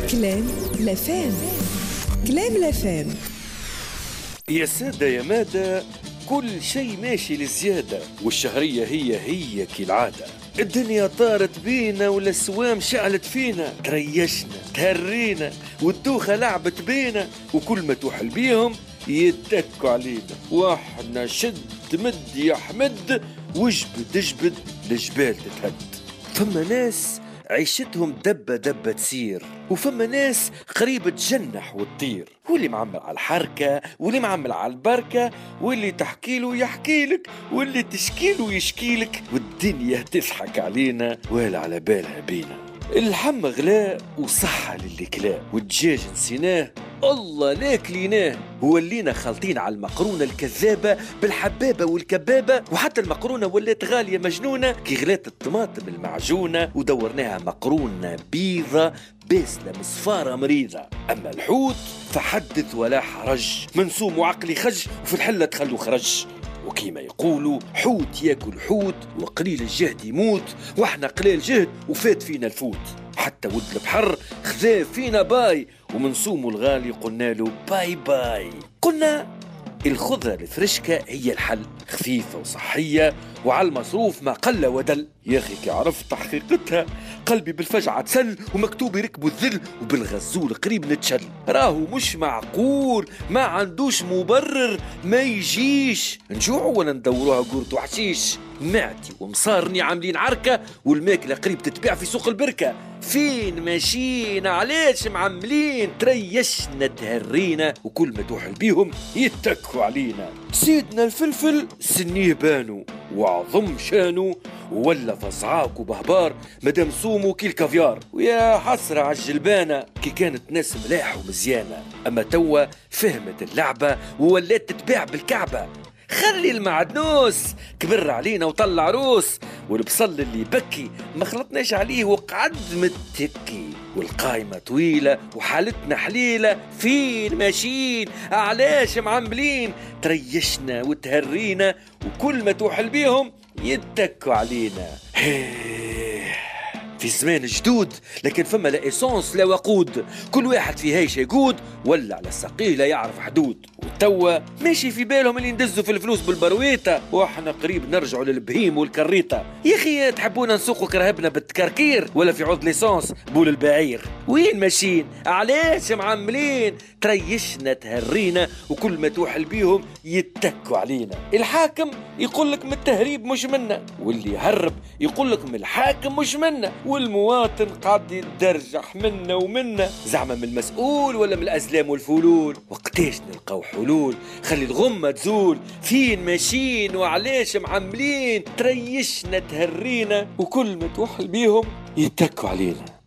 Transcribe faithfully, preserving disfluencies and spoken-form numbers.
كلام لفام. كلام لفام. يا سادة يا مادة، كل شيء ماشي للزيادة، والشهرية هي هي كالعادة. الدنيا طارت بينا والاسوام شعلت فينا، تريشنا تهرينا والدوخة لعبت بينا، وكل ما توحل بيهم يتكوا علينا، واحنا شد مد يا حمد وجبد اجبد الجبال تتهد. فما ناس عيشتهم دبة دبة تسير، وفما ناس قريبة تجنح وتطير، واللي معمل على الحركة واللي معمل على البركة، واللي تحكيله يحكيلك واللي تشكيله يشكيلك، والدنيا تضحك علينا ولا على بالها بينا. اللحم غلاء وصحة للي كلا، والدجاج نسيناه الله لا كليناه، ولينا خالطين على المقرونة الكذابة بالحبابة والكبابة، وحتى المقرونة ولات غالية مجنونة كي غلات الطماطم المعجونة، ودورناها مقرونة بيضة باسلة مصفارة مريضة. أما الحوت فحدث ولا حرج، منسوم وعقلي خج وفي الحلة تخلو خرج، وكيما يقولوا حوت ياكل حوت وقليل الجهد يموت، واحنا قليل جهد وفات فينا الفوت. حتى ود البحر خذا فينا باي، ومنسوم الغالي قلنا له باي باي. قلنا الخضرة الفرشكة هي الحل، خفيفة وصحية وعلى المصروف ما قل ودل. يا أخي كي عرفت حقيقتها قلبي بالفجعة تسل، ومكتوب يركبوا الذل وبالغزول قريب نتشل. راهو مش معقول ما عندوش مبرر ما يجيش، نجوعوا ولا ندوروها قورت وحشيش. معتي ومصارني عاملين عركة، والماكلة قريب تتباع في سوق البركة. فين ماشيين علاش معملين؟ تريشنا تهرينا وكل ما توحل بيهم يتكوا علينا. سيدنا الفلفل سنيه بانو وعظم شانو، ولا فصعاك وبهبار مدام سومو كي الكافيار. ويا حسرة عالجلبانة كي كانت ناس ملاح ومزيانة، أما توا فهمت اللعبة وولات تتباع بالكعبة. خلي المعدنوس كبر علينا وطلع روس، والبصل اللي بكي ما خلطناش عليه وقعد متكي، والقايمة طويلة وحالتنا حليلة. فين ماشيين علاش معملين؟ تريشنا وتهرينا وكل ما توحل بيهم يتكوا علينا. في زمان جدود لكن فما لا إيسانس لا وقود، كل واحد في هايش يقود ولا على السقيه لا يعرف حدود. وتوا ماشي في بالهم اللي ندزوا في الفلوس بالبرويطة، واحنا قريب نرجعوا للبهيم والكريطة. يا اخي تحبونا نسوقوا كرهبنا بالتكركير ولا في عود ليسانس بول البعير؟ وين ماشيين علاش معملين؟ تريشنا تهرينا وكل ما توحل بيهم يتكوا علينا. الحاكم يقول لك من التهريب مش منا، واللي يهرب يقول لك من الحاكم مش منا، والمواطن قاعد يتدرجح منا ومنا. زعما من المسؤول ولا من الأزلام والفلول؟ وقتاش نلقاو حلول خلي الغمة تزول؟ فين ماشيين وعلاش معملين؟ تريشنا تهرينا وكل ما توحل بيهم يتكوا علينا.